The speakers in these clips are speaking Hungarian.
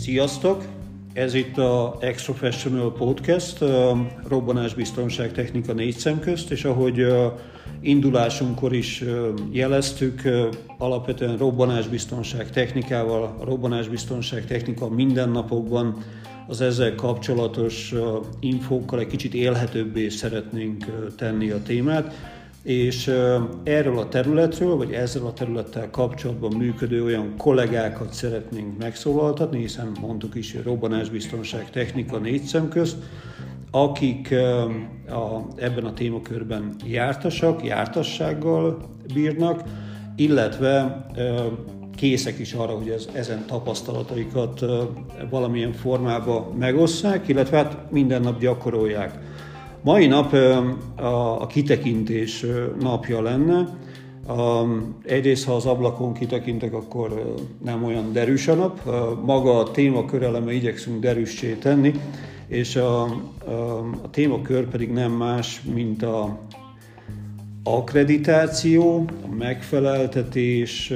Sziasztok! Ez itt a Extra Professional Podcast, a robbanásbiztonság technika 4 szem közt, és ahogy indulásunkkor is jeleztük, alapvetően robbanásbiztonság technikával, a robbanásbiztonság technika mindennapokban az ezzel kapcsolatos infókkal egy kicsit élhetőbbé szeretnénk tenni a témát, és erről a területről, vagy ezzel a területtel kapcsolatban működő olyan kollégákat szeretnénk megszólaltatni, hiszen mondtuk is, hogy robbanásbiztonság technika 4 szem közt, akik ebben a témakörben jártassággal bírnak, illetve készek is arra, hogy ezen tapasztalataikat valamilyen formában megosszák, illetve hát minden nap gyakorolják. Mai nap a kitekintés napja lenne. Egyrészt, ha az ablakon kitekintek, akkor nem olyan derűs a nap. Maga a témakör eleme igyekszünk derűssé tenni, és a témakör pedig nem más, mint a akkreditáció, a megfeleltetés,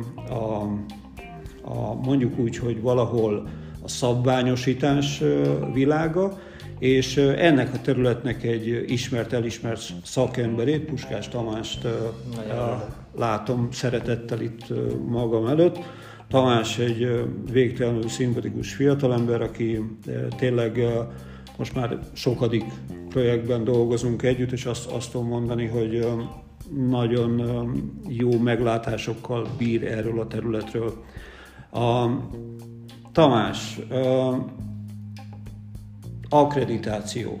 mondjuk úgy, hogy valahol a szabványosítás világa, és ennek a területnek egy elismert szakemberét, Puskás Tamást látom szeretettel itt magam előtt. Tamás egy végtelenül szimpatikus fiatalember, aki tényleg most már sokadik projektben dolgozunk együtt, és azt tudom mondani, hogy nagyon jó meglátásokkal bír erről a területről. Tamás, akkreditáció.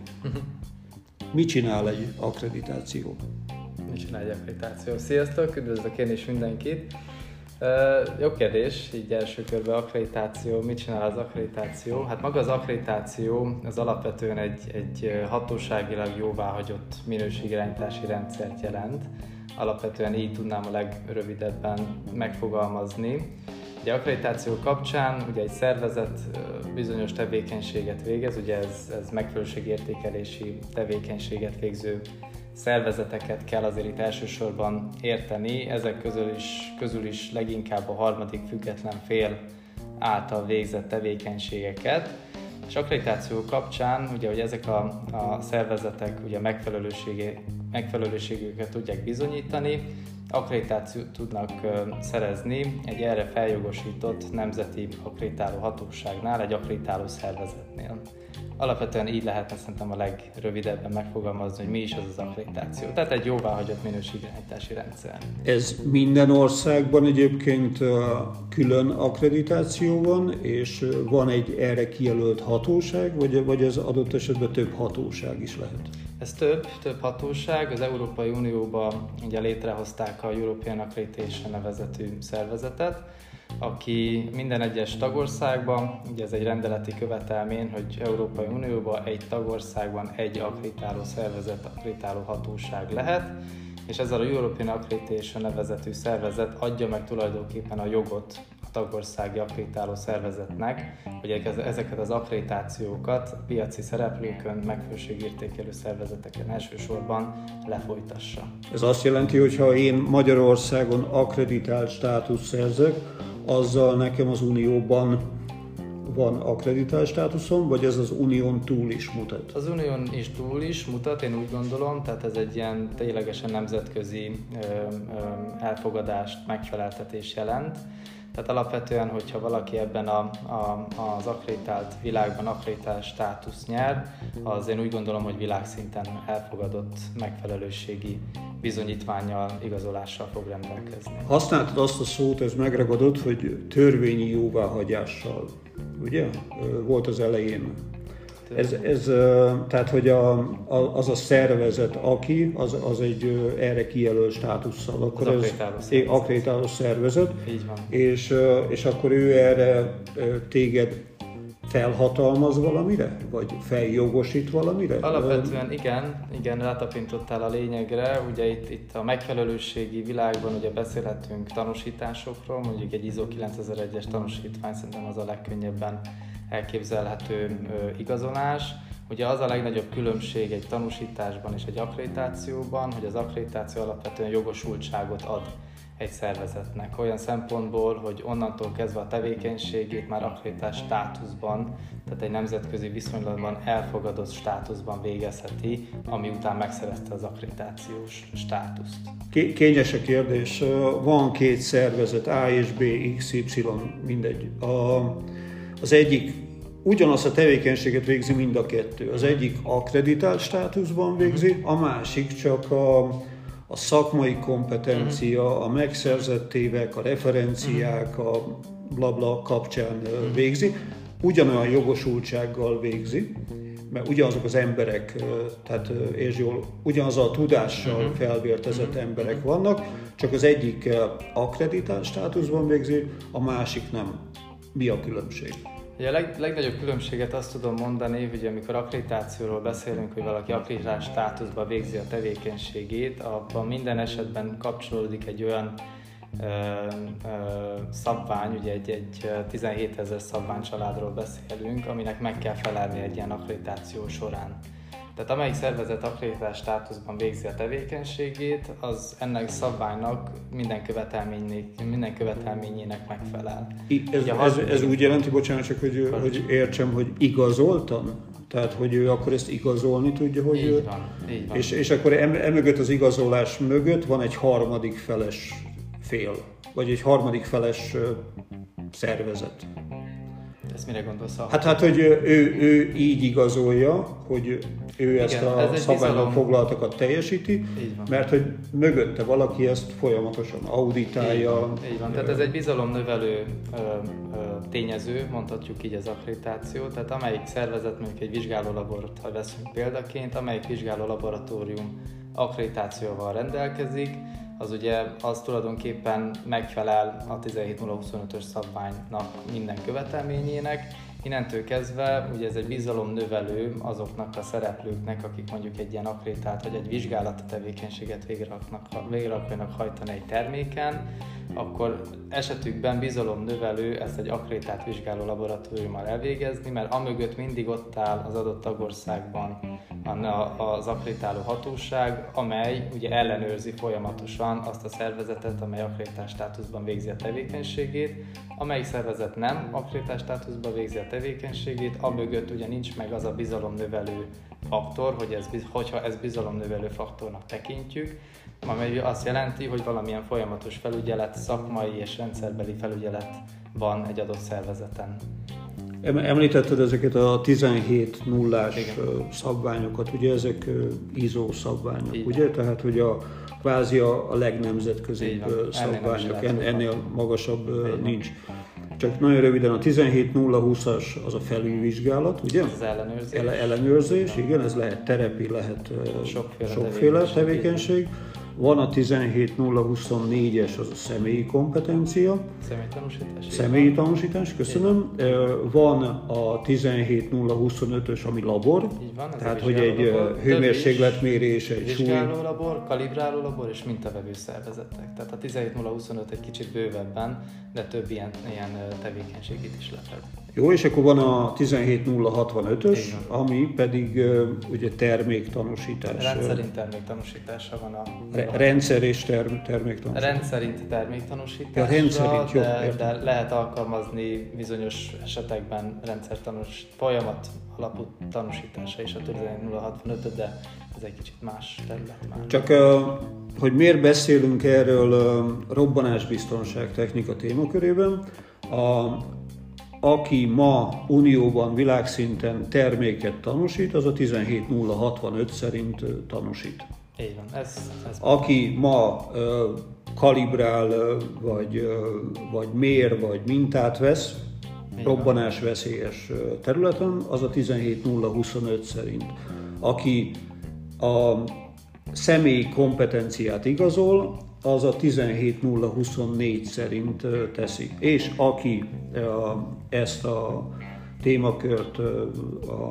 Mit csinál egy akkreditáció? Mit csinál egy akkreditáció? Sziasztok, üdvözlök én is mindenkit. Jó kérdés, így első körben akkreditáció. Mit csinál az akkreditáció? Hát maga az akkreditáció az alapvetően egy hatóságilag jóváhagyott minőségirányítási rendszert jelent. Alapvetően így tudnám a legrövidebben megfogalmazni. Ugye akkreditáció kapcsán ugye egy szervezet bizonyos tevékenységet végez, ugye ez megfelelőségértékelési tevékenységet végző szervezeteket kell azért itt elsősorban érteni, ezek közül is leginkább a harmadik független fél által végzett tevékenységeket. És akkreditáció kapcsán, ugye, hogy ezek a szervezetek ugye megfelelőségüket tudják bizonyítani, akkreditációt tudnak szerezni egy erre feljogosított nemzeti akkreditáló hatóságnál, egy akkreditáló szervezetnél. Alapvetően így lehetne szerintem a legrövidebben megfogalmazni, hogy mi is az az akkreditáció. Tehát egy jóváhagyott minőségirányítási rendszer. Ez minden országban egyébként külön akkreditáció van, és van egy erre kijelölt hatóság, vagy ez adott esetben több hatóság is lehet? Ez több hatóság. Az Európai Unióban ugye létrehozták a European Accreditation nevezetű szervezetet, aki minden egyes tagországban, ugye ez egy rendeleti követelmény, hogy Európai Unióban egy tagországban egy akkreditáló szervezet, akkreditáló hatóság lehet, és ezzel a European Accreditation nevezetű szervezet adja meg tulajdonképpen a jogot a tagországi akkreditáló szervezetnek, hogy ezeket az akkreditációkat a piaci szereplőkön, megfelelőségértékelő szervezeteken elsősorban lefolytassa. Ez azt jelenti, hogy ha én Magyarországon akkreditált státuszt szerzek, azzal nekem az Unióban van akkreditált státuszom, vagy ez az Unión túl is mutat? Az Unión is túl is mutat, én úgy gondolom, tehát ez egy ilyen ténylegesen nemzetközi elfogadást, megfeleltetést jelent. Tehát alapvetően, hogyha valaki ebben az akkreditált világban akkreditált státuszt nyer, az én úgy gondolom, hogy világszinten elfogadott megfelelőségi bizonyítvánnyal, igazolással fog rendelkezni. Használtad azt a szót, ez megragadott, hogy törvényi jóváhagyással, ugye? Volt az elején. Tehát, hogy az a szervezet, aki, az egy erre kijelölt státusszal, akkor ez akkreditáló szervezet. Így van. És akkor ő erre téged felhatalmaz valamire? Vagy feljogosít valamire? Alapvetően igen, rátapintottál a lényegre. Ugye itt a megfelelőségi világban ugye beszélhetünk tanúsításokról, mondjuk egy ISO 9001-es tanúsítvány szerintem az a legkönnyebben elképzelhető igazolás. Ugye az a legnagyobb különbség egy tanúsításban és egy akkreditációban, hogy az akkreditáció alapvetően jogosultságot ad egy szervezetnek. Olyan szempontból, hogy onnantól kezdve a tevékenységét már akreditás státuszban, tehát egy nemzetközi viszonylatban elfogadott státuszban végezheti, ami után megszerezte az akkreditációs státuszt. Kényes a kérdés. Van két szervezet, A és B, X, Y, mindegy. Az egyik ugyanazt a tevékenységet végzi mind a kettő. Az egyik akkreditált státuszban végzi, a másik csak a szakmai kompetencia, a megszerzett évek, a referenciák, a blabla kapcsán végzi. Ugyanolyan jogosultsággal végzi, mert ugyanazok az emberek, tehát és jól, ugyanaz a tudással felvértezett emberek vannak, csak az egyik akkreditált státuszban végzi, a másik nem. Mi a különbség? A legnagyobb különbséget azt tudom mondani, hogy amikor akkreditációról beszélünk, hogy valaki akkreditált státuszban végzi a tevékenységét, abban minden esetben kapcsolódik egy olyan szabvány, ugye egy 17 000 szabványcsaládról beszélünk, aminek meg kell felelni egy ilyen akkreditáció során. Tehát amelyik szervezet akkreditált státuszban végzi a tevékenységét, az ennek szabványnak minden követelményének megfelel. Ez úgy jelenti, bocsánat, csak hogy értsem, hogy igazoltan? Tehát, hogy ő akkor ezt igazolni tudja, hogy így van. És akkor emögött az igazolás mögött van egy harmadik feles fél, vagy egy harmadik feles szervezet. Ezt mire gondolsz? Hát, hogy ő így igazolja, hogy ő ezt a szabályban foglaltakat teljesíti, mert hogy mögötte valaki ezt folyamatosan auditálja. Így van. Tehát ez egy bizalomnövelő tényező, mondhatjuk így az akkreditáció. Tehát amelyik szervezet, mondjuk egy vizsgálólabort, ha veszünk példaként, amelyik vizsgálólaboratórium akkreditációval rendelkezik, az tulajdonképpen megfelel a 17025-ös szabványnak minden követelményének. Innentől kezdve ugye ez egy bizalomnövelő azoknak a szereplőknek, akik mondjuk egy ilyen akkreditált vagy egy vizsgálati tevékenységet végre akarnak hajtani egy terméken, akkor esetükben bizalomnövelő ezt egy akkreditált vizsgáló laboratóriummal elvégezni, mert amögött mindig ott áll az adott tagországban az akkreditáló hatóság, amely ugye ellenőrzi folyamatosan azt a szervezetet, amely akkreditált státuszban végzi a tevékenységét. Amelyik szervezet nem akkreditált státuszban végzi a tevékenységét, amögött ugye nincs meg az a bizalomnövelő faktor, hogyha ez bizalomnövelő faktornak tekintjük, amely azt jelenti, hogy valamilyen folyamatos felügyelet, szakmai és rendszerbeli felügyelet van egy adott szervezeten. Említetted ezeket a 17.0-ás szabványokat, ugye ezek ISO szabványok, ugye? Tehát, hogy kvázi a legnemzetközibb szabványok, ennél magasabb nincs. Csak nagyon röviden, a 17.020-as az a felülvizsgálat, ugye? Az ellenőrzés. Ellenőrzés, igen, ez lehet terepi, lehet sokféle tevékenység. Van a 17.024-es, az a személyi kompetencia. Személyi tanúsítás, köszönöm. Van a 17.025-ös, ami labor. Így van, tehát, hogy egy hőmérsékletmérés, egy súly. Vizsgálólabor, kalibrálólabor és mintavevő szervezetek. Tehát a 17.025 egy kicsit bővebben, de több ilyen tevékenységét is lefed. Jó, és akkor van a 17.065-ös, ami pedig ugye terméktanúsítás. Rendszerint terméktanúsítása van a... Rendszer és terméktanúsítás. Rendszerinti terméktanúsításra, de lehet alkalmazni bizonyos esetekben folyamat alapú tanúsítása is a 17.065, de ez egy kicsit más terület már. Csak hogy miért beszélünk erről robbanásbiztonság technika témakörében, aki ma unióban, világszinten terméket tanúsít, az a 17.065 szerint tanúsít. Így van. Aki ma kalibrál, vagy mér, vagy mintát vesz, robbanásveszélyes területen, az a 17.025 szerint. Aki a személyi kompetenciát igazol, az a 17.024 szerint teszi. És aki ezt a témakört a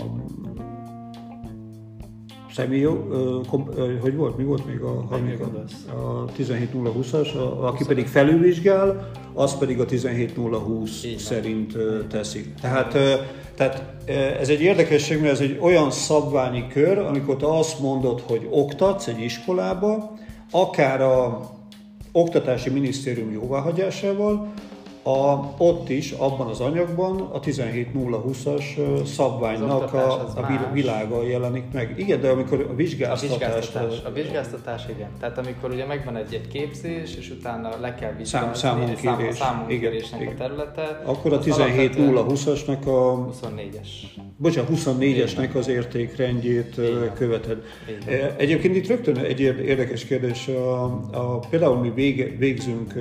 személy, hogy volt? Mi volt még a 17.020-as, aki pedig felülvizsgál, az pedig a 17.020 szerint teszi. Tehát ez egy érdekesség, mert ez egy olyan szabványi kör, amikor te azt mondod, hogy oktatsz egy iskolába, akár Oktatási Minisztérium jóváhagyásával, ott is, abban az anyagban a 17020-as szabványnak a világa jelenik meg. Igen, de amikor a vizsgáztatás... A vizsgáztatás, igen. Tehát amikor ugye megvan egy képzés, és utána le kell vizsgázni számonkérésnek a területe. Akkor a 17020-asnak a... 24-es. Bocsánat, 24-esnek az értékrendjét követed. Egyébként itt rögtön egy érdekes kérdés. Például mi végzünk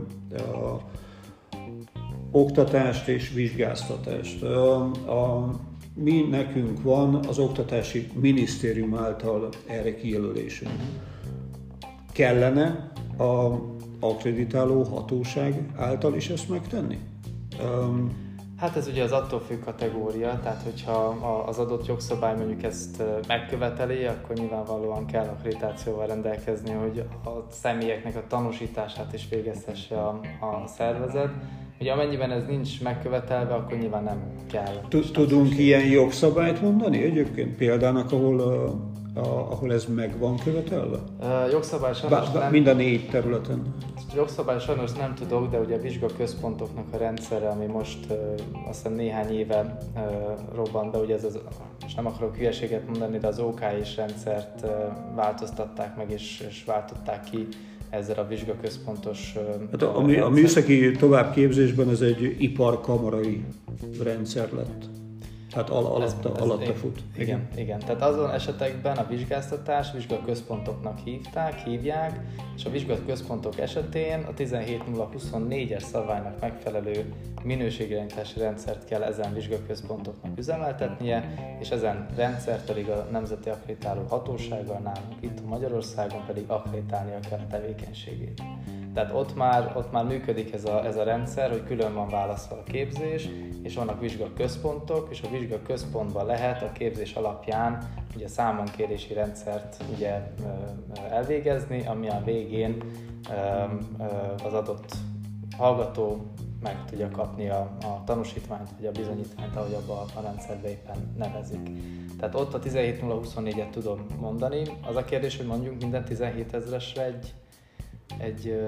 oktatást és vizsgáztatást. Mi nekünk van az Oktatási Minisztérium által erre kijelölésünk. Kellene az akkreditáló hatóság által is ezt megtenni? Hát ez ugye az attól függ kategória, tehát hogyha az adott jogszabály mondjuk ezt megköveteli, akkor nyilvánvalóan kell akkreditációval rendelkezni, hogy a személyeknek a tanúsítását is végezhesse a szervezet. Ugye amennyiben ez nincs megkövetelve, akkor nyilván nem kell. Tudunk ilyen jogszabályt mondani egyébként példának, ahol ez meg van követelve? Jogszabály sajnos nem. Mind a 4 területen. Jogszabály sajnos nem tudok, de ugye a vizsgaközpontoknak a rendszere, ami most azt hiszem néhány éve robbant be, ugye és nem akarok hülyeséget mondani, de az OKS rendszert változtatták meg és váltották ki ezzel a vizsgaközpontos hát a műszaki továbbképzésben ez egy iparkamarai rendszer lett. Tehát alatta fut. Igen. Tehát azon esetekben a vizsgáztatás vizsgaközpontoknak hívják, és a vizsgaközpontok esetén a 17024-es szabványnak megfelelő minőségirányítási rendszert kell ezen vizsgaközpontoknak üzemeltetnie, és ezen rendszert pedig a Nemzeti Akkreditáló Hatósággal nálunk itt Magyarországon pedig akkreditálnia kell a tevékenységét. Tehát ott már működik ez a rendszer, hogy külön van választva a képzés, és vannak vizsgaközpontok, és a vizsgaközpontban lehet a képzés alapján ugye számonkérési rendszert ugye elvégezni, ami a végén az adott hallgató meg tudja kapni a tanúsítványt, vagy a bizonyítványt, ahogy abban a rendszerben éppen nevezik. Tehát ott a 17024-et tudom mondani. Az a kérdés, hogy mondjuk minden 17 000-esre egy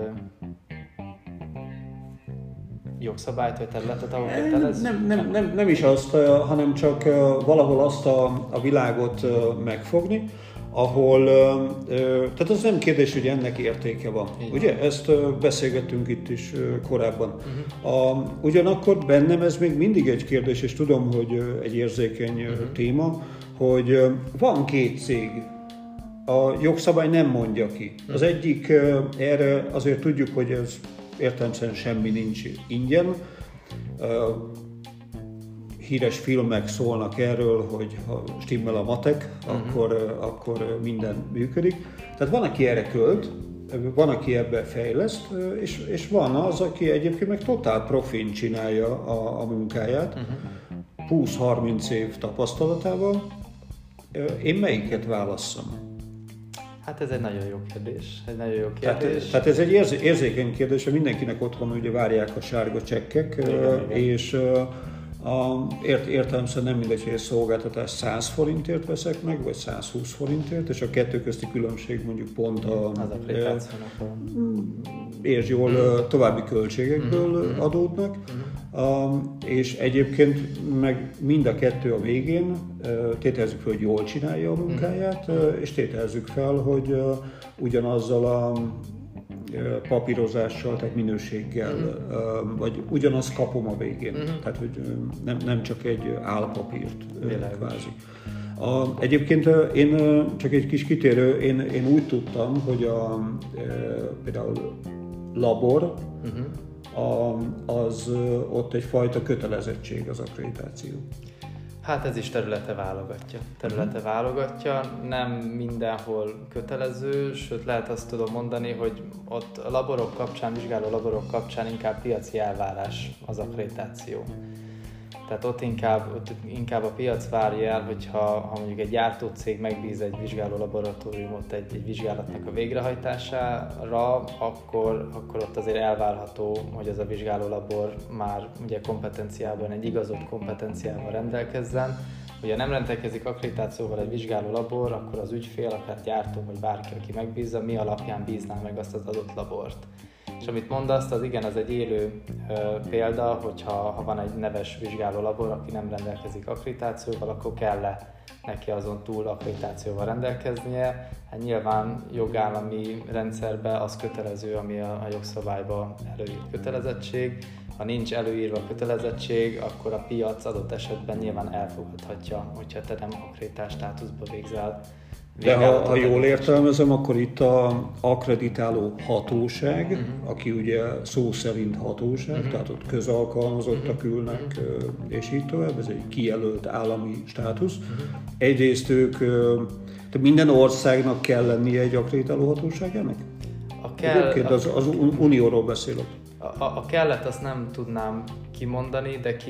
jogszabályt vagy területet, ahol kötelez? Nem is azt, hanem csak valahol azt a világot megfogni, ahol, tehát az nem kérdés, hogy ennek értéke van. Igen. Ugye? Ezt beszélgettünk itt is korábban. Ugyanakkor bennem ez még mindig egy kérdés, és tudom, hogy egy érzékeny téma, hogy van 2 cég, a jogszabály nem mondja ki. Az egyik, erre azért tudjuk, hogy ez értelemszerűen semmi nincs ingyen. Híres filmek szólnak erről, hogy ha stimmel a matek, akkor minden működik. Tehát van, aki erre költ, van, aki ebben fejleszt, és van az, aki egyébként meg totál profin csinálja a munkáját, 20-30 év tapasztalatával. Én melyiket válasszam? Hát ez egy nagyon jó kérdés. Tehát ez egy érzékeny kérdés, hogy mindenkinek otthon ugye várják a sárga csekkek, igen. És értelemszerűen nem mindegy, hogy egy szolgáltatást 100 forintért veszek meg, vagy 120 forintért, és a kettő közti különbség mondjuk pont értsd jól, további költségekből adódnak, és egyébként meg mind a kettő a végén tételezzük fel, hogy jól csinálja a munkáját, és tételezzük fel, hogy ugyanazzal a papírozással, tehát minőséggel, vagy ugyanazt kapom a végén. Tehát, hogy nem csak egy álpapírt kvázi. Egyébként én csak egy kis kitérő, én úgy tudtam, hogy például labor, az ott egyfajta kötelezettség az akkreditáció. Hát ez is területe válogatja. Nem mindenhol kötelező, sőt lehet azt tudom mondani, hogy ott a laborok kapcsán, vizsgáló laborok kapcsán inkább piaci elvárás az akkreditáció. Tehát ott inkább a piac várja el, hogyha mondjuk egy gyártócég megbíz egy vizsgáló laboratóriumot egy vizsgálatnak a végrehajtására, akkor ott azért elvárható, hogy az a vizsgáló labor már ugye kompetenciában, egy igazolt kompetenciával rendelkezzen, Ugye nem rendelkezik akkreditációval egy vizsgáló labor, akkor az ügyfél, akár gyártó vagy bárki, aki megbízza, mi alapján bízná meg azt az adott labort. És amit mondasz, az igen, az egy élő példa, hogyha van egy neves vizsgáló labor, aki nem rendelkezik akkreditációval, akkor kell-e neki azon túl akkreditációval rendelkeznie. Hát nyilván jogállami rendszerben az kötelező, ami a jogszabályban előírt kötelezettség. Ha nincs előírva kötelezettség, akkor a piac adott esetben nyilván elfogadhatja, hogyha te nem akkreditás státuszba végzel. De ha jól értelmezem, akkor itt az akkreditáló hatóság, aki ugye szó szerint hatóság, tehát ott közalkalmazottak ülnek, és így tovább, ez egy kijelölt állami státusz. Egyrészt de minden országnak kell lennie egy akkreditáló hatóságának? Egyébként az unióról beszélek. A kellet azt nem tudnám kimondani, de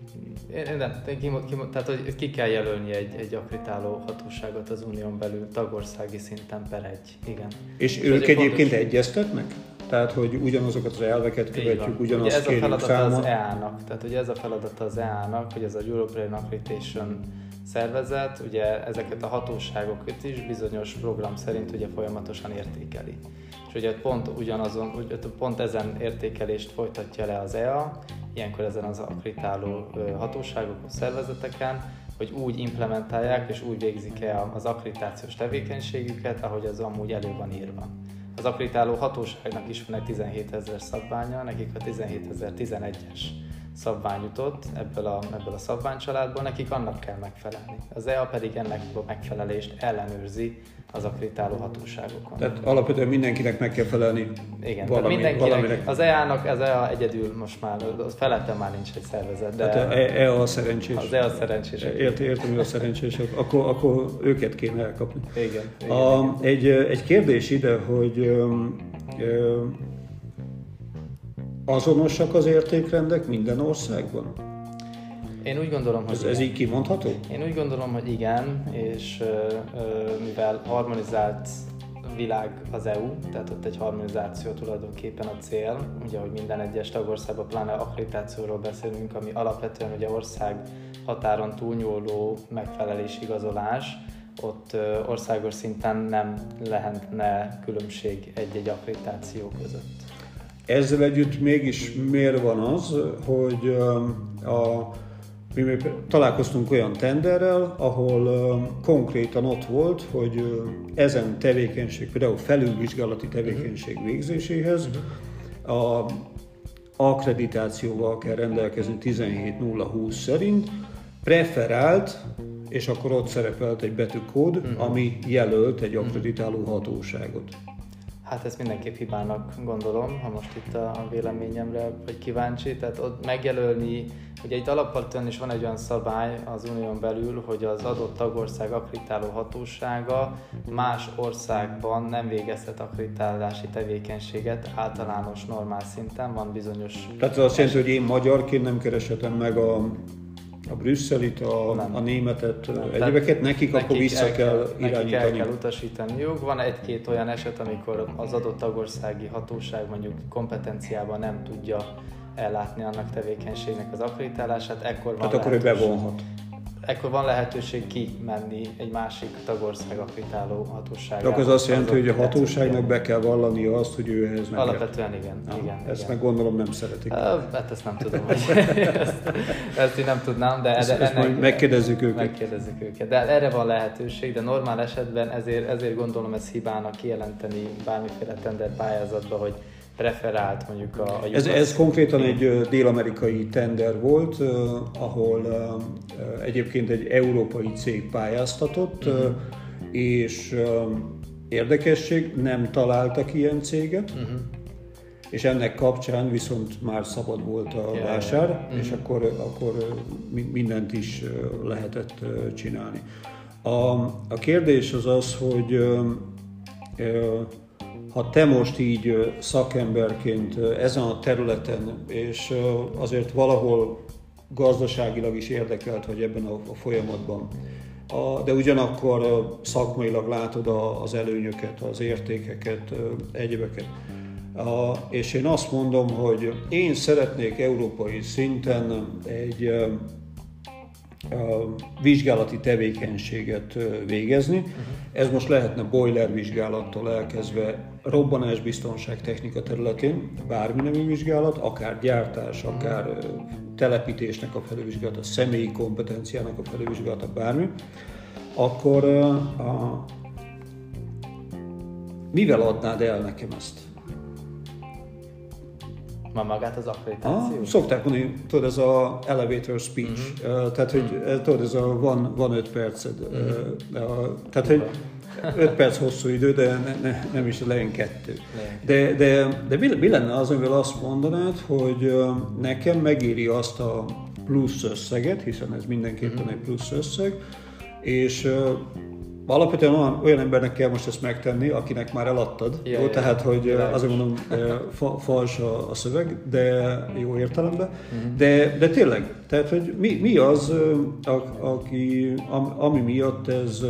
tehát hogy ki kell jelölni egy akkreditáló hatóságot az unión belül tagországi szinten per egy. Igen. És ők egyébként egyeztetnek? Tehát, hogy ugyanazokat az elveket követjük, ugyanazt kérjük számon? Tehát, ugye ez a feladata az EA-nak, hogy ez a European Accreditation szervezet, ugye ezeket a hatóságokat is bizonyos program szerint ugye folyamatosan értékeli. És ugye pont ezen értékelést folytatja le az EA, ilyenkor ezen az akkreditáló hatóságokon, szervezeteken, hogy úgy implementálják és úgy végzik el az akkreditációs tevékenységüket, ahogy az amúgy elő van írva. Az akkreditáló hatóságnak is van egy 17 000 szabványa, nekik a 17.011-es szabvány jutott ebből a szabványcsaládból, nekik annak kell megfelelni. Az EA pedig ennek a megfelelést ellenőrzi az akkreditáló hatóságokon. Tehát alapvetően mindenkinek meg kell felelni. Igen, valaminek. Az EA egyedül most már, felette már nincs egy szervezet. De hát EA a szerencsés. Az EA szerencsés. Értem, hogy a szerencsések. Akkor őket kéne elkapni. Igen. Egy kérdés ide, hogy azonosak az értékrendek minden országban? Én úgy gondolom, hogy ez így kimondható? Én úgy gondolom, hogy igen, és mivel harmonizált világ az EU, tehát ott egy harmonizáció tulajdonképpen a cél, ugye, hogy minden egyes tagországban, pláne akkreditációról beszélünk, ami alapvetően ugye ország határon túlnyúló megfelelés, igazolás, ott országos szinten nem lehetne különbség egy-egy akkreditáció között. Ezzel együtt mégis miért van az, hogy mi találkoztunk olyan tenderrel, ahol konkrétan ott volt, hogy ezen tevékenység, például felülvizsgálati tevékenység végzéséhez a akkreditációval kell rendelkezni 17020 szerint, preferált, és akkor ott szerepelt egy betűkód, ami jelölt egy akkreditáló hatóságot. Hát ezt mindenképp hibának gondolom, ha most itt a véleményemre vagy kíváncsi. Tehát ott megjelölni, ugye itt alapvetően is van egy olyan szabály az unión belül, hogy az adott tagország akkreditáló hatósága más országban nem végezhet akkreditálási tevékenységet általános normál szinten, van bizonyos... Tehát az azt jelenti, hogy én magyarként nem kereshetem meg a brüsszelit, a németet, egyébeket, nekik akkor vissza kell irányítani. Nekik el kell utasítaniuk. Van egy-két olyan eset, amikor az adott tagországi hatóság mondjuk kompetenciában nem tudja ellátni annak tevékenységnek az akkreditálását, akkor ő bevonhat. Ekkor van lehetőség kimenni egy másik tagország akkreditáló hatóságára. Akkor az azt jelenti, hogy a hatóságnak be kell vallania azt, hogy ő ehhez nem alapvetően igen. Ezt meg gondolom nem szeretik. Hát ezt nem tudom, hogy ezt én nem tudnám, de ezt majd megkérdezzük őket. Megkérdezzük őket. De erre van lehetőség, de normál esetben ezért gondolom ez hibának kijelenteni bármiféle tender pályázatba, hogy preferált mondjuk a ez konkrétan egy dél-amerikai tender volt, ahol egyébként egy európai cég pályáztatott, és érdekesség, nem találtak ilyen céget, és ennek kapcsán viszont már szabad volt a vásár, és akkor mindent is lehetett csinálni. A kérdés az az, hogy ha te most így szakemberként ezen a területen, és azért valahol gazdaságilag is érdekelt vagy ebben a folyamatban, de ugyanakkor szakmailag látod az előnyöket, az értékeket, egyebeket. És én azt mondom, hogy én szeretnék európai szinten vizsgálati tevékenységet végezni. Ez most lehetne boiler vizsgálattól elkezdve robbanásbiztonság technika területén, bármi nemű vizsgálat, akár gyártás, akár telepítésnek a felülvizsgálata, személyi kompetenciának a felülvizsgálata, bármi, akkor mivel adnád el nekem ezt? Magát az akkreditáció? Szokták mondani, tudod, ez a elevator speech, tehát hogy tudod, ez a van 5 perced, tehát hogy 5 perc hosszú idő, de nem is legyen 2. De mi lenne az, amivel azt mondanád, hogy nekem megéri azt a plusz összeget, hiszen ez mindenképpen egy plusz összeg, és alapvetően olyan embernek kell most ezt megtenni, akinek már eladtad, tehát hogy azért mondom, fals a szöveg, de jó értelemben, de tényleg, tehát hogy mi az, ami miatt ez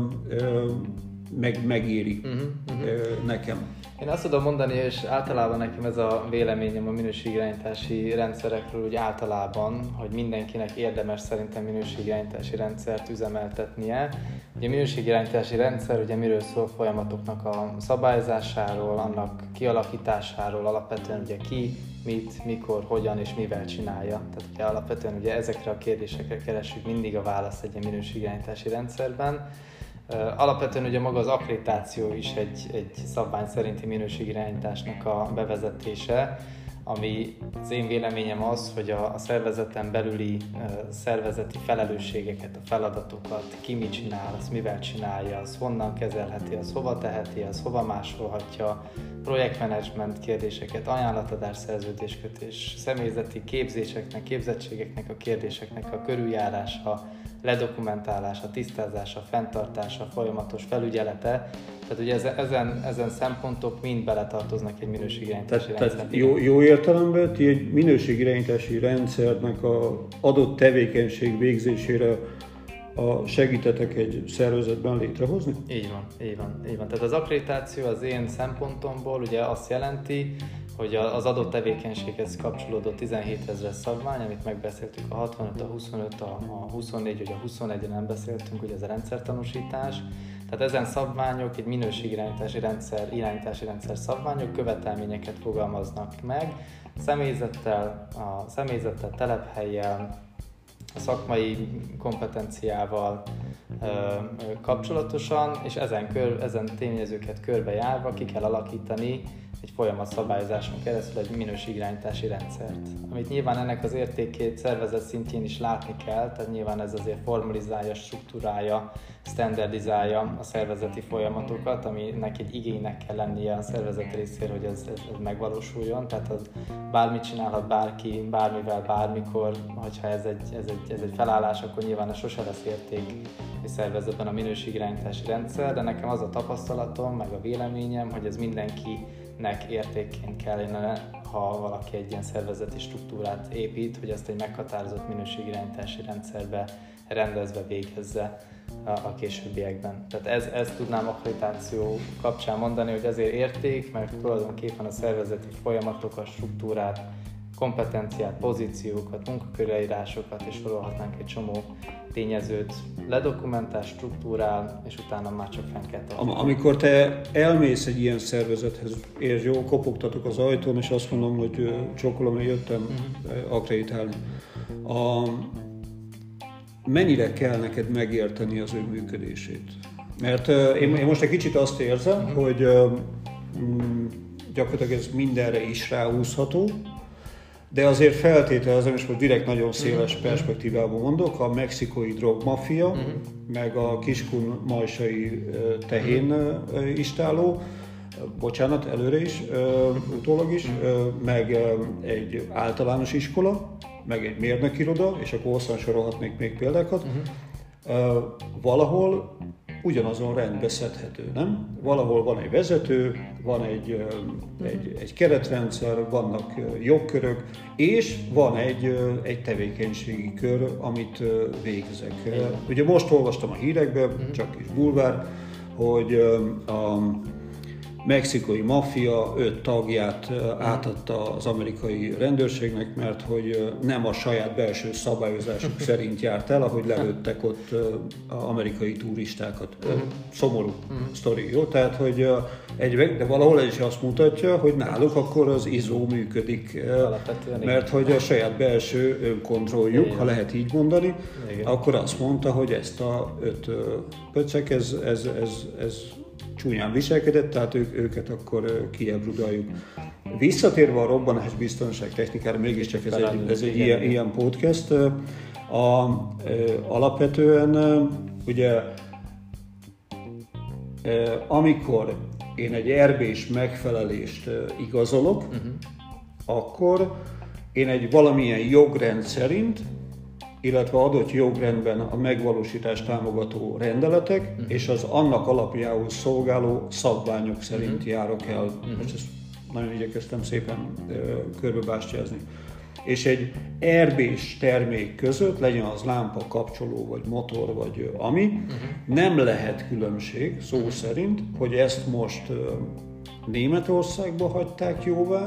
megéri nekem. Én azt tudom mondani, és általában nekem ez a véleményem a minőségirányítási rendszerekről úgy általában, hogy mindenkinek érdemes szerintem minőségirányítási rendszert üzemeltetnie. Ugye a minőségirányítási rendszer ugye miről szól? Folyamatoknak a szabályozásáról, annak kialakításáról, alapvetően ugye ki, mit, mikor, hogyan és mivel csinálja. Tehát ugye alapvetően ugye ezekre a kérdésekre keressük mindig a választ egy minőségirányítási rendszerben. Alapvetően ugye maga az akkreditáció is egy szabvány szerinti minőségirányításnak a bevezetése, ami az én véleményem az, hogy a szervezeten belüli szervezeti felelősségeket, a feladatokat, ki mit csinál, azt mivel csinálja, az honnan kezelheti, az hova teheti, az hova másolhatja, projektmenedzsment kérdéseket, ajánlatadás, szerződéskötés, személyzeti képzéseknek, képzettségeknek a kérdéseknek a körüljárása, ledokumentálása, tisztázása, fenntartása, folyamatos felügyelete. Tehát ugye ezen szempontok mind beletartoznak egy minőségirányítási rendszerbe. Tehát jó értelemben ti egy minőségirányítási rendszernek az adott tevékenység végzésére segítetek egy szervezetben létrehozni? Így van. Tehát az akkreditáció az én szempontomból ugye azt jelenti, hogy az adott tevékenységhez kapcsolódó 17 000 szabvány, amit megbeszéltük, a 65, a 25, a 24, vagy a 21-en nem beszéltünk, ugye ez a rendszertanúsítás. Tehát ezen szabványok, egy minőségirányítási rendszer szabványok követelményeket fogalmaznak meg, személyzettel, telephellyel, a szakmai kompetenciával kapcsolatosan, és ezen tényezőket körbejárva ki kell alakítani egy folyamatszabályozáson keresztül egy minőségirányítási rendszert. Amit nyilván ennek az értékét szervezet szintjén is látni kell, tehát nyilván ez azért formalizálja, struktúrálja, standardizálja a szervezeti folyamatokat, aminek egy igénynek kell lennie a szervezet részéről, hogy ez megvalósuljon. Tehát az bármit csinálhat bárki, bármivel, bármikor, hogyha ez egy felállás, akkor nyilván ez sose lesz érték egy szervezetben a minőségirányítási rendszer, de nekem az a tapasztalatom, meg a véleményem, hogy ez mindenkinek értékként kellene, ha valaki egy ilyen szervezeti struktúrát épít, hogy ezt egy meghatározott minőségirányítási rendszerbe rendezve végezze a későbbiekben. Tehát ezt tudnám akkreditáció kapcsán mondani, hogy ezért érték, mert tulajdonképpen a szervezeti folyamatokat, struktúrát, kompetenciát, pozíciókat, munkakörleírásokat, és sorolhatnánk egy csomó tényezőt, ledokumentál, struktúrál, és utána már csak fenn kell tartani. Amikor te elmész egy ilyen szervezethez, és jó, kopogtatok az ajtón, és azt mondom, hogy csókolom, hogy jöttem akkreditálni. Mennyire kell neked megérteni az ő működését? Mert én most egy kicsit azt érzem, hogy gyakorlatilag ez mindenre is ráhúzható, de azért feltételezem, és most direkt nagyon széles perspektívában mondok, a mexikói drogmafia, meg a Kiskun-Majsai tehén istálló, bocsánat, előre is, utólag is, meg egy általános iskola, meg egy mérnökiroda, és akkor hosszan sorolhatnék még példákat, valahol ugyanazon rendbe szedhető, nem? Valahol van egy vezető, van egy keretrendszer, vannak jogkörök, és van egy tevékenységi kör, amit végzek. Ugye most olvastam a hírekben, csak is bulvár, hogy mexikai maffia 5 tagját átadta az amerikai rendőrségnek, mert hogy nem a saját belső szabályozásuk szerint járt el, ahogy lelőttek ott amerikai turistákat. Szomorú sztori, jó? Tehát, hogy de valahol ez is azt mutatja, hogy náluk akkor az ISO működik, mert hogy a saját belső önkontrolljuk, ha lehet így mondani, akkor azt mondta, hogy ezt a 5 pöcek, ez csúnyán viselkedett, tehát őket akkor kiebrudaljuk. Visszatérve a robbanásbiztonság technikára, mégiscsak ez egy ilyen podcast, alapvetően ugye amikor én egy RB-s megfelelést igazolok, akkor én egy valamilyen jogrend szerint, illetve adott jogrendben a megvalósítást támogató rendeletek és az annak alapjául szolgáló szabványok szerint járok el. Most ezt nagyon igyekeztem szépen körbebástyázni. És egy RB-s termék között, legyen az lámpa, kapcsoló, vagy motor, vagy ami, nem lehet különbség szó szerint, hogy ezt most Németországba hagyták jóvá,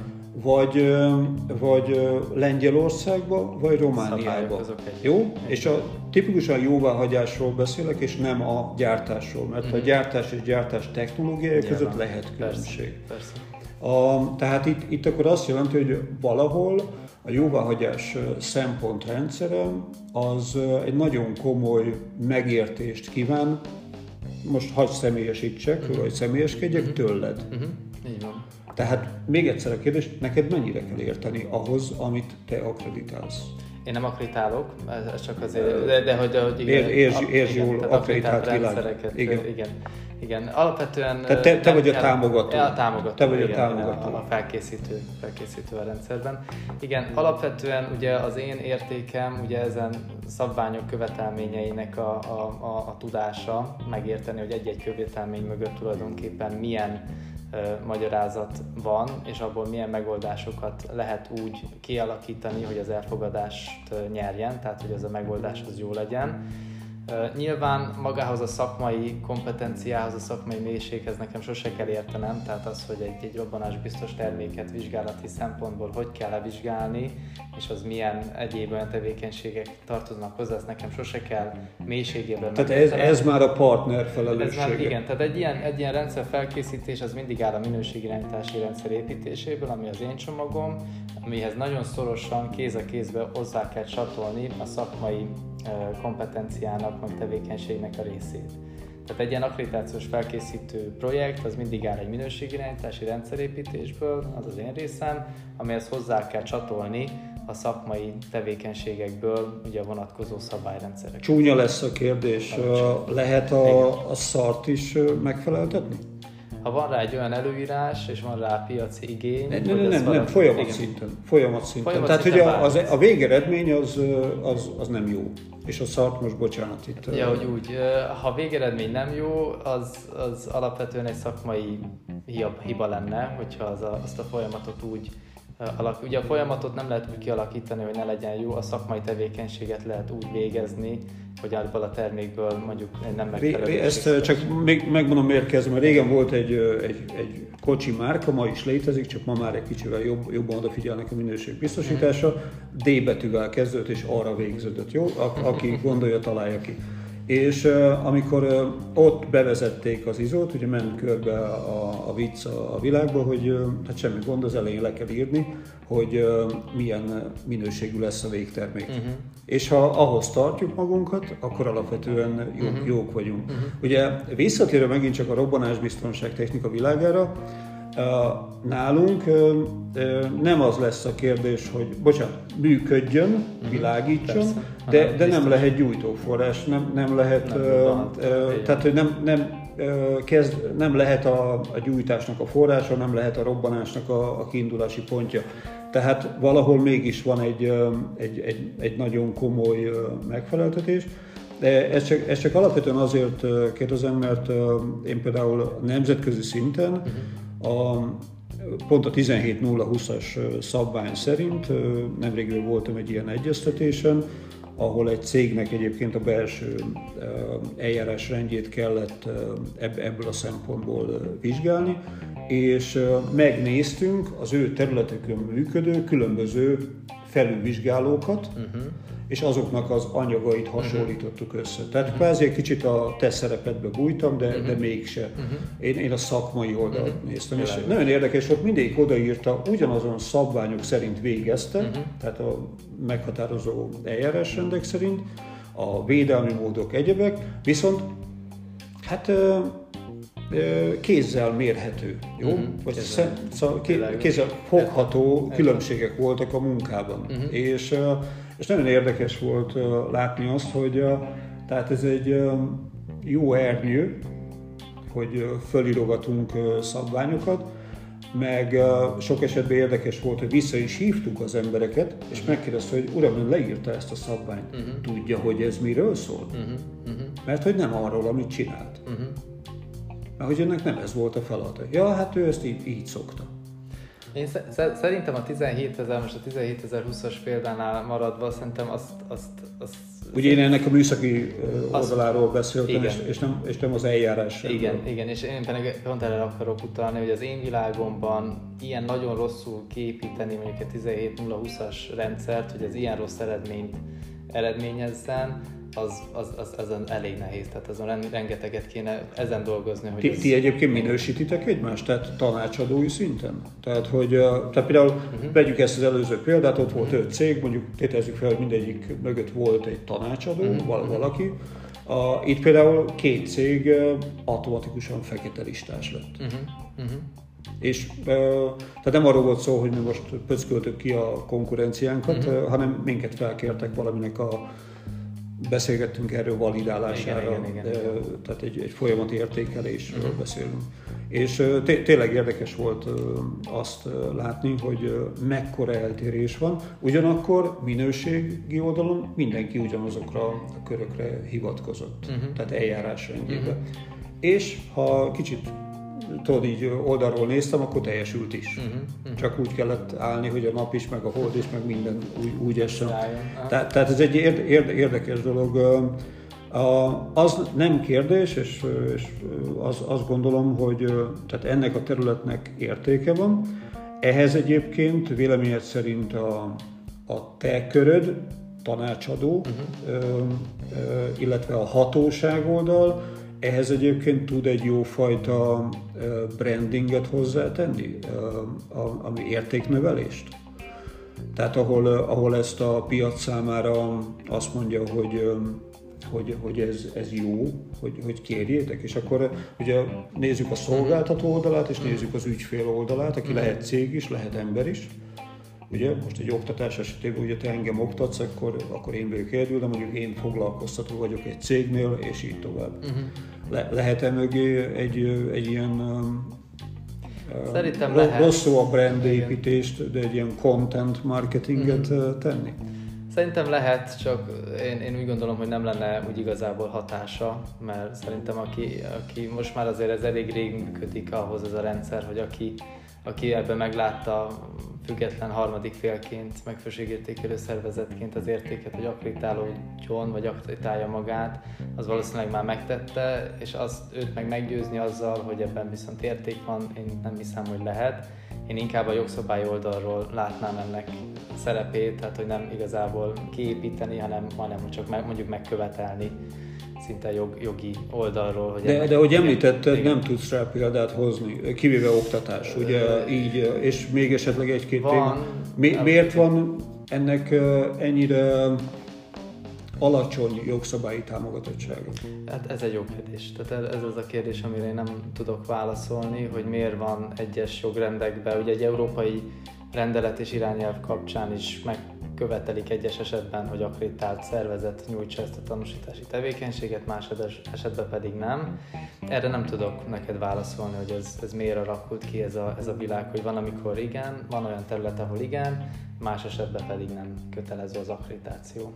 vagy Lengyelországba, vagy Romániába. Jó? És tipikusan jóváhagyásról beszélek, és nem a gyártásról, mert a gyártás és gyártás technológiája között lehet különbség. Persze. Tehát itt akkor azt jelenti, hogy valahol a jóváhagyás szempontrendszere az egy nagyon komoly megértést kíván, most hadd személyesítsek, vagy személyeskedjek tőled. Így van. Tehát még egyszer a kérdés, neked mennyire kell érteni ahhoz, amit te akkreditálsz? Én nem akkreditálok, ez csak azért, de hogy igen. Értsd jól, akkreditált világ. Igen. Alapvetően... Tehát te vagy a támogató. A támogató. Te vagy a támogató. A felkészítő a rendszerben. Igen, alapvetően ugye az én értékem ugye ezen szabványok követelményeinek a tudása, megérteni, hogy egy-egy követelmény mögött tulajdonképpen milyen magyarázat van, és abból milyen megoldásokat lehet úgy kialakítani, hogy az elfogadást nyerjen, tehát hogy az a megoldás az jó legyen. Nyilván magához a szakmai kompetenciához, a szakmai mélységhez nekem sose kell értenem, tehát az, hogy egy robbanásbiztos terméket vizsgálati szempontból hogy kell levizsgálni, és az milyen egyéb olyan tevékenységek tartoznak hozzá, ezt nekem sose kell mélységében Tehát ez már a partner felelőssége. Igen, tehát egy ilyen rendszer felkészítés az mindig áll a minőségirányítási rendszer építéséből, ami az én csomagom, amihez nagyon szorosan kéz a kézbe hozzá kell csatolni a szakmai kompetenciának, vagy tevékenységnek a részét. Tehát egy ilyen akkreditációs felkészítő projekt, az mindig áll egy minőségirányítási rendszerépítésből, az az én részem, amihez hozzá kell csatolni a szakmai tevékenységekből ugye a vonatkozó szabályrendszerek. Csúnya lesz a kérdés, lehet a szart is megfeleltetni? Ha van rá egy olyan előírás, és van rá piaci igény... Nem, folyamat szinten. Tehát, hogy a végeredmény az nem jó. És a szart most bocsánat itt... Ja, hogy úgy, ha a végeredmény nem jó, az alapvetően egy szakmai hiba lenne, hogyha azt a folyamatot úgy ugye a folyamatot nem lehet úgy kialakítani, hogy ne legyen jó, a szakmai tevékenységet lehet úgy végezni, hogy abból a termékből mondjuk nem megfelelő. Ezt csak még megmondom, miért kezdem, mert régen volt egy kocsi márka, ma is létezik, csak ma már egy kicsivel jobban odafigyelnek a minőségbiztosításra. D betűvel kezdődött és arra végződött, jó? Aki gondolja, találja ki. És amikor ott bevezették az ISO-t, ugye ment körbe a vicc a világba, hogy hát semmi gond, az elején le kell írni, hogy milyen minőségű lesz a végtermék. És ha ahhoz tartjuk magunkat, akkor alapvetően jók vagyunk. Ugye visszatérve megint csak a robbanásbiztonság technika világára, nálunk nem az lesz a kérdés, hogy működjön, világítson, de nem lehet gyújtóforrás, nem lehet, tehát hogy nem lehet a gyújtásnak a forrása, nem lehet a robbanásnak a kiindulási pontja. Tehát valahol mégis van egy nagyon komoly megfeleltetés. De ezt csak alapvetően azért kérdezem, mert én például nemzetközi szinten pont a 17.020-as szabvány szerint, nemrég voltam egy ilyen egyeztetésen, ahol egy cégnek egyébként a belső eljárásrendjét kellett ebből a szempontból vizsgálni, és megnéztünk az ő területükön működő különböző felülvizsgálókat, és azoknak az anyagait hasonlítottuk össze. Tehát kvázi egy kicsit a te szerepedbe bújtam, de mégse. Én a szakmai oldalt néztem, és nagyon érdekes volt, mindegyik odaírta, ugyanazon szabványok szerint végezte, tehát a meghatározó eljárásrendek szerint, a védelmi módok, egyebek, viszont hát kézzel mérhető, jó? Vagy kézzel fogható különbségek voltak a munkában. És nagyon érdekes volt látni azt, hogy tehát ez egy jó ernyő, hogy fölírogatunk szabványokat, meg sok esetben érdekes volt, hogy vissza is hívtuk az embereket, és megkérdezte, hogy uram, ön leírta ezt a szabványt, tudja, hogy ez miről szól? Mert hogy nem arról, amit csinált. Mert hogy önnek nem ez volt a feladata. Ja, hát ő ezt így szokta. Én szerintem a 17.000, most a 17.020-as példánál maradva, szerintem azt ugye én ennek a műszaki oldaláról beszéltem, és nem az eljárás. Igen, és én pedig pont erre akarok utalni, hogy az én világomban ilyen nagyon rosszul kiépíteni mondjuk egy 17.020-as rendszert, hogy az ilyen rossz eredményt eredményezzen, az elég nehéz, tehát azon rengeteget kéne ezen dolgozni. Hogy ti egyébként minősítitek egymást, tehát tanácsadói szinten? Tehát például vegyük ezt az előző példát, ott volt 5 cég, mondjuk tételezzük fel, hogy mindegyik mögött volt egy tanácsadó, valaki. Itt például 2 cég automatikusan fekete listás lett. És tehát nem arról volt szó, hogy mi most pöcköltük ki a konkurenciánkat, hanem minket felkértek valaminek beszélgettünk erről validálására, igen. Tehát egy folyamati értékelésről beszélünk. És tényleg érdekes volt azt látni, hogy mekkora eltérés van, ugyanakkor minőségi oldalon mindenki ugyanazokra a körökre hivatkozott, tehát eljárásrendjében. És ha kicsit tudod, így oldalról néztem, akkor teljesült is. Csak úgy kellett állni, hogy a nap is, meg a hold is, meg minden úgy essen. Tehát ez egy érdekes dolog. Az nem kérdés, és azt gondolom, hogy tehát ennek a területnek értéke van. Ehhez egyébként véleményed szerint a te köröd, tanácsadó, illetve a hatóság oldal, ehhez egyébként tud egy jófajta brandinget hozzátenni, ami értéknövelést. Tehát ahol ezt a piac számára azt mondja, hogy ez jó, hogy kérjétek, és akkor ugye nézzük a szolgáltató oldalát, és nézzük az ügyfél oldalát, aki lehet cég is, lehet ember is. Ugye, most egy oktatás esetében, ugye te engem oktatsz, akkor én vagyok egyedül, de mondjuk én foglalkoztató vagyok egy cégnél, és így tovább. Lehet-e mögé egy ilyen rossz szó a brand építést, de egy ilyen content marketinget tenni? Szerintem lehet, csak én úgy gondolom, hogy nem lenne úgy igazából hatása, mert szerintem aki most már azért ez elég rég működik ahhoz ez a rendszer, hogy aki ebben meglátta független harmadik félként, megfőségértékelő szervezetként az értéket, hogy akkreditálódjon, vagy akkreditálja magát, az valószínűleg már megtette, és őt meg meggyőzni azzal, hogy ebben viszont érték van, én nem hiszem, hogy lehet. Én inkább a jogszabály oldalról látnám ennek szerepét, tehát hogy nem igazából kiépíteni, hanem csak mondjuk megkövetelni szinte jogi oldalról. Hogy de hogy említetted, nem tudsz rá példát hozni, kivéve oktatás, ugye így, és még esetleg egy-két téma. Miért van ennek ennyire alacsony jogszabályi támogatottsága? Hát ez egy jó kérdés. Tehát ez az a kérdés, amire én nem tudok válaszolni, hogy miért van egyes jogrendekben, ugye egy európai rendelet és irányelv kapcsán is megkövetelik egyes esetben, hogy akkreditált szervezet nyújtsa ezt a tanúsítási tevékenységet, más esetben pedig nem. Erre nem tudok neked válaszolni, hogy ez miért alakult ki ez a világ, hogy van, amikor igen, van olyan terület, ahol igen, más esetben pedig nem kötelező az akkreditáció.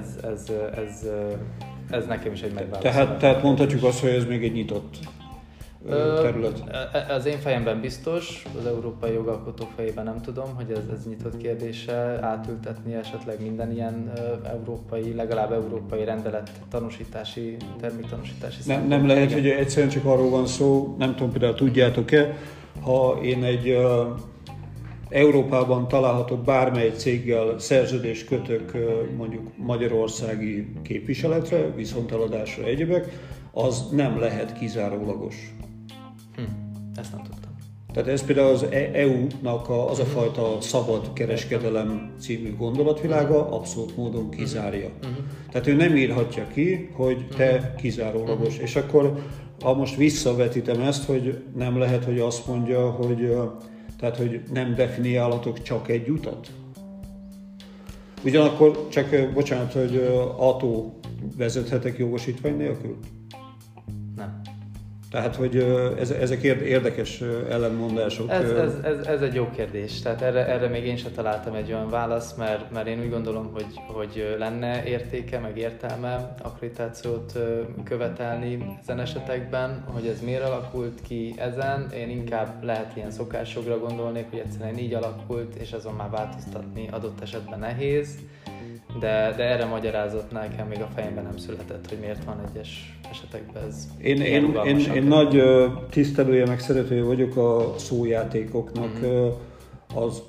Ez nekem is egy megválaszolás. Tehát mondhatjuk azt, hogy ez még egy nyitott terület? Az én fejemben biztos, az európai jogalkotók fejében nem tudom, hogy ez nyitott kérdése, átültetni esetleg minden ilyen legalább európai rendelet terméktanúsítási Nem lehet, hogy egyszerűen csak arról van szó, nem tudom, például tudjátok-e, ha én egy Európában található bármely céggel szerződést kötök mondjuk magyarországi képviseletre, viszonteladásra, egyebek, az nem lehet kizárólagos. Ezt nem tudtam. Tehát ez például az EU-nak az a fajta szabad kereskedelem című gondolatvilága abszolút módon kizárja. Tehát ő nem írhatja ki, hogy te kizárólagos. És akkor, ha most visszavetítem ezt, hogy nem lehet, hogy azt mondja, hogy nem definiálhatok csak egy utat? Ugyanakkor, csak bocsánat, hogy autó vezethetek jogosítvány nélkül? Nem. Tehát, hogy ezek érdekes ellentmondások. Ez egy jó kérdés. Tehát erre még én sem találtam egy olyan választ, mert én úgy gondolom, hogy lenne értéke, meg értelme akkreditációt követelni ezen esetekben, hogy ez miért alakult ki ezen. Én inkább lehet ilyen szokásokra gondolnék, hogy egyszerűen így alakult, és azon már változtatni adott esetben nehéz. De erre magyarázat nekem még a fejemben nem született, hogy miért van egyes esetekben ez. Én nagy tisztelője, meg szeretője vagyok a szójátékoknak. Az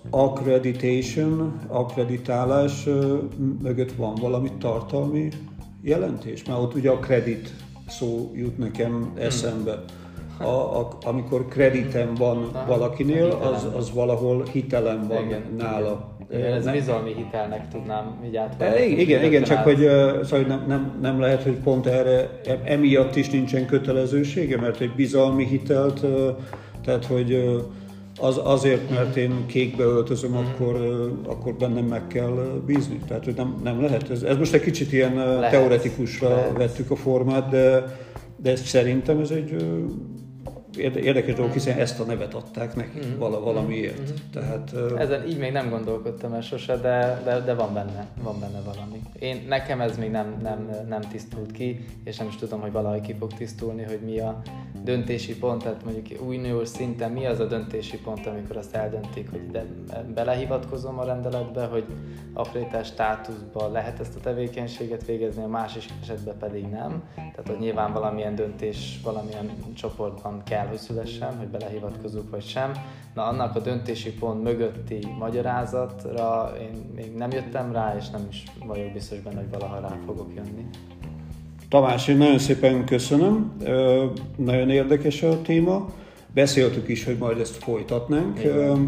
akkreditálás mögött van valami tartalmi jelentés, mert ott ugye a kredit szó jut nekem eszembe. Amikor kreditem van valakinél, az valahol hitelem van nála. Igen, ez bizalmi hitelnek tudnám így átvenni. Igen, csak hogy szóval nem lehet, hogy pont emiatt is nincsen kötelezősége, mert egy bizalmi hitelt, tehát hogy azért, mert én kékbe öltözöm, akkor bennem meg kell bízni. Tehát hogy nem lehet. Ez most egy kicsit ilyen teoretikusra vettük a formát, de szerintem ez egy érdekes dolog, hiszen ezt a nevet adták neki valamiért. Tehát, ezen így még nem gondolkodtam el sose, de van benne valami. Nekem ez még nem tisztult ki, és nem is tudom, hogy valahogy ki fog tisztulni, hogy mi a döntési pont, tehát mondjuk uniós szinten mi az a döntési pont, amikor azt eldöntik, hogy ide belehivatkozom a rendeletbe, hogy akkreditás státuszban lehet ezt a tevékenységet végezni, a másik esetben pedig nem. Tehát, hogy nyilván valamilyen döntés, valamilyen csoportban kell, hogy szülessen, hogy belehivatkozunk vagy sem. Na, annak a döntési pont mögötti magyarázatra én még nem jöttem rá, és nem is vagyok biztos benne, hogy valaha rá fogok jönni. Tamás, én nagyon szépen köszönöm, nagyon érdekes a téma. Beszéltük is, hogy majd ezt folytatnánk,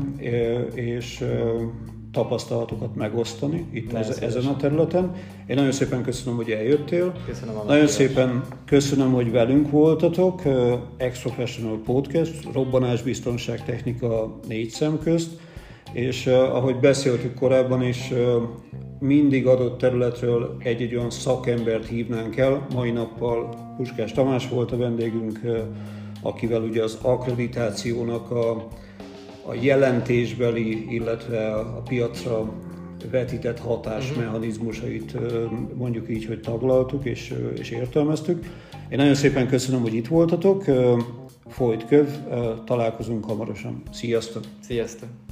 és tapasztalatokat megosztani itt ezen a területen. Én nagyon szépen köszönöm, hogy eljöttél. Nagyon szépen köszönöm, hogy velünk voltatok. Ex-Professional Podcast, robbanásbiztonság technika 4 szem közt. És ahogy beszéltük korábban is, mindig adott területről egy olyan szakembert hívnánk el. Mai nappal Puskás Tamás volt a vendégünk, akivel ugye az akkreditációnak a jelentésbeli, illetve a piacra vetített hatásmechanizmusait mondjuk így, hogy taglaltuk és értelmeztük. Én nagyon szépen köszönöm, hogy itt voltatok. Folyt köv, találkozunk hamarosan. Sziasztok! Sziasztok!